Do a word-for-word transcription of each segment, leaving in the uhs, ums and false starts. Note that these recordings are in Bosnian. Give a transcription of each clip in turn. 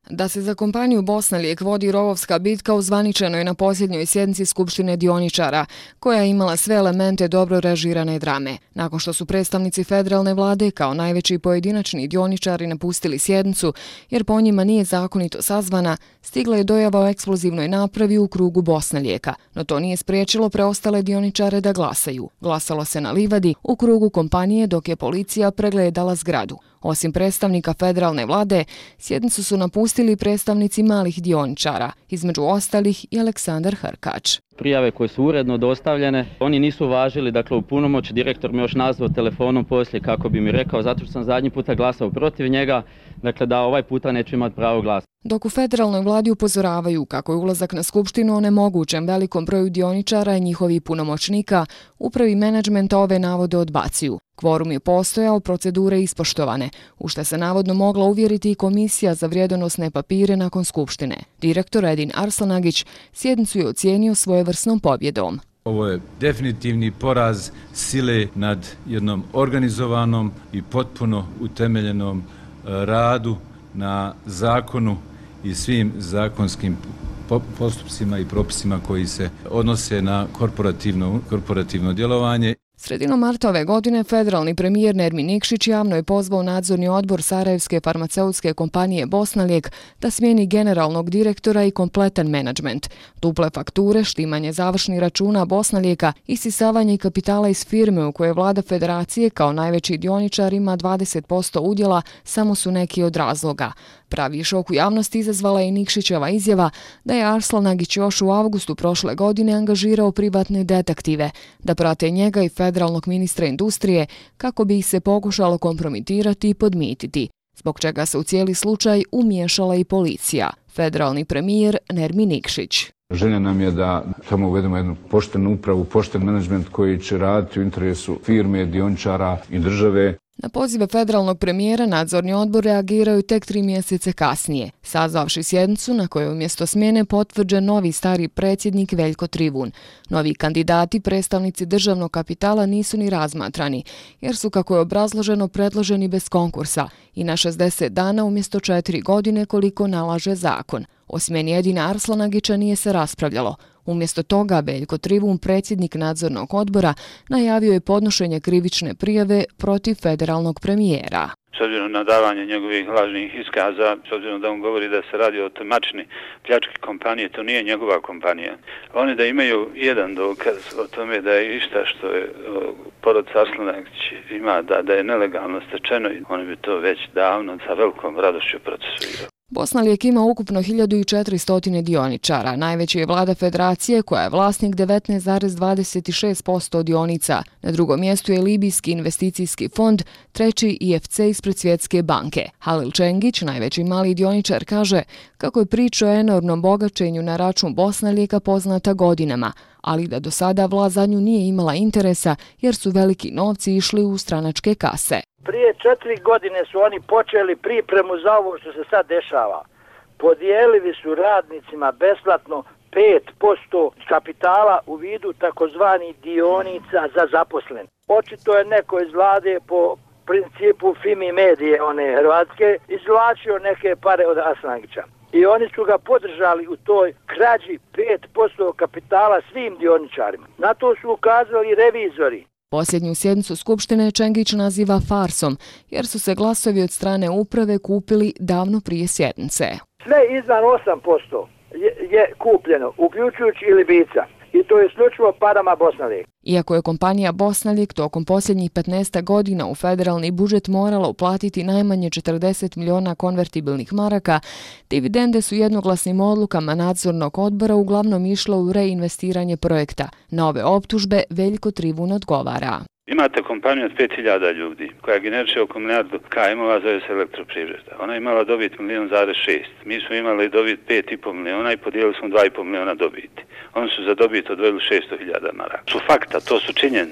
Da se za kompaniju Bosnalijek vodi rovovska bitka uzvaničeno je na posljednjoj sjednici Skupštine dioničara, koja je imala sve elemente dobro režirane drame. Nakon što su predstavnici federalne vlade kao najveći pojedinačni dioničari napustili sjednicu, jer po njima nije zakonito sazvana, stigla je dojava o eksplozivnoj napravi u krugu Bosnalijeka, no to nije spriječilo preostale dioničare da glasaju. Glasalo se na livadi u krugu kompanije dok je policija pregledala zgradu. Osim predstavnika federalne vlade, sjednicu su napustili predstavnici malih dioničara, između ostalih i Aleksandar Hrkač. Prijave koje su uredno dostavljene, oni nisu važili, dakle u punomoći direktor me još nazvao telefonom poslije kako bi mi rekao, zato što sam zadnji puta glasao protiv njega, dakle da ovaj puta neću imati pravo glasa. Dok u federalnoj vladi upozoravaju kako je ulazak na skupštinu onemogućen velikom broju dioničara i njihovih punomoćnika, upravi menadžmenta ove navode odbacuju. Kvorum je postojao, procedure ispoštovane, u što se navodno mogla uvjeriti i komisija za vrijedonosne papire nakon skupštine. Direktor Edin Arslanagić sjednicu je ocijenio svojevrsnom pobjedom. Ovo je definitivni poraz sile nad jednom organizovanom i potpuno utemeljenom radu na zakonu i svim zakonskim postupcima i propisima koji se odnose na korporativno, korporativno djelovanje. Sredinom marta ove godine federalni premijer Nermin Nikšić javno je pozvao nadzorni odbor Sarajevske farmaceutske kompanije Bosnalijek da smijeni generalnog direktora i kompletan menadžment. Duple fakture, štimanje završnih računa Bosnalijeka, isisavanje kapitala iz firme u kojoj vlada federacije kao najveći dioničar ima dvadeset posto udjela samo su neki od razloga. Pravi šok u javnosti izazvala je Nikšićeva izjava da je Arslanagić još u avgustu prošle godine angažirao privatne detektive da prate njega i federalnog ministra industrije kako bi ih se pokušalo kompromitirati i podmititi, zbog čega se u cijeli slučaj umiješala i policija. Federalni premijer Nermin Nikšić. Želja nam je da tamo uvedemo jednu poštenu upravu, pošten menadžment koji će raditi u interesu firme, dioničara i države. Na pozive federalnog premijera nadzorni odbor reagiraju tek tri mjesece kasnije, sazvavši sjednicu na kojoj umjesto smjene potvrđen novi stari predsjednik Veljko Trivun. Novi kandidati, predstavnici državnog kapitala, nisu ni razmatrani, jer su, kako je obrazloženo, predloženi bez konkursa i na šezdeset dana umjesto četiri godine koliko nalaže zakon. O smjeni Edina Arslanagića nije se raspravljalo. Umjesto toga, Veljko Trivun, predsjednik nadzornog odbora, najavio je podnošenje krivične prijave protiv federalnog premijera. S obzirom na davanje njegovih lažnih iskaza, s obzirom da on govori da se radi o temačni pljački kompanije, to nije njegova kompanija. Oni da imaju jedan dokaz o tome da je išta što je porodica Arslanagić ima, da, da je nelegalno stečeno, oni bi to već davno sa velikom radošću procesuirali. Bosnalijek ima ukupno hiljadu četiristo dioničara. Najveći je vlada federacije koja je vlasnik devetnaest zarez dvadeset šest posto dionica. Na drugom mjestu je Libijski investicijski fond, treći I F C ispred Svjetske banke. Halil Čengić, najveći mali dioničar, kaže kako je priča o enormnom bogaćenju na račun Bosnalijeka poznata godinama, ali da do sada vlast za nju nije imala interesa jer su veliki novci išli u stranačke kase. Prije četiri godine su oni počeli pripremu za ovo što se sad dešava. Podijelili su radnicima besplatno pet posto kapitala u vidu takozvani dionica za zaposlene. Očito je neko iz vlade po principu Fimi Medije, one hrvatske, izvlačio neke pare od Arslanagića. I oni su ga podržali u toj krađi pet posto kapitala svim dioničarima. Na to su ukazali revizori. Posljednju sjednicu Skupštine Čengić naziva farsom, jer su se glasovi od strane uprave kupili davno prije sjednice. Sve iznad osam posto je, je kupljeno, uključujući i Libijca. I to je isključivo parama Bosnalijeka. Iako je kompanija Bosnalijek tokom posljednjih petnaest godina u federalni budžet morala uplatiti najmanje četrdeset miliona konvertibilnih maraka, dividende su jednoglasnim odlukama nadzornog odbora uglavnom išle u reinvestiranje projekta. Na ove optužbe Veljko Trivun odgovara. Imate kompaniju od pet hiljada ljudi koja generiše oko milijardu kajmova, zove se Elektroprivreda. Ona je imala dobit milijon zarez šest. Mi smo imali dobit pet i pol miliona i podijelili smo dva i pol miliona dobiti. Oni su za dobit odvojili šesto hiljada maraka. Su fakta, to su činjenice.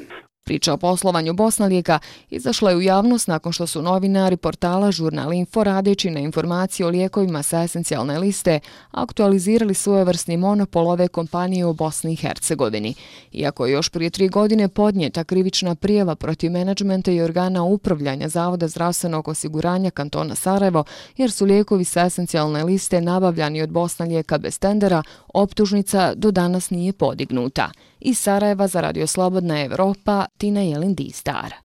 Priča o poslovanju Bosnalijeka izašla je u javnost nakon što su novinari portala Žurnal Info, radeći na informacije o lijekovima sa esencijalne liste, aktualizirali svojevrsni monopol ove kompanije u Bosni i Hercegovini. Iako je još prije tri godine podnijeta krivična prijava protiv menadžmenta i organa upravljanja Zavoda zdravstvenog osiguranja kantona Sarajevo, jer su lijekovi sa esencijalne liste nabavljani od Bosnalijeka bez tendera, optužnica do danas nije podignuta. Iz Sarajeva za Radio Slobodna Evropa, Tina Jelin Distar.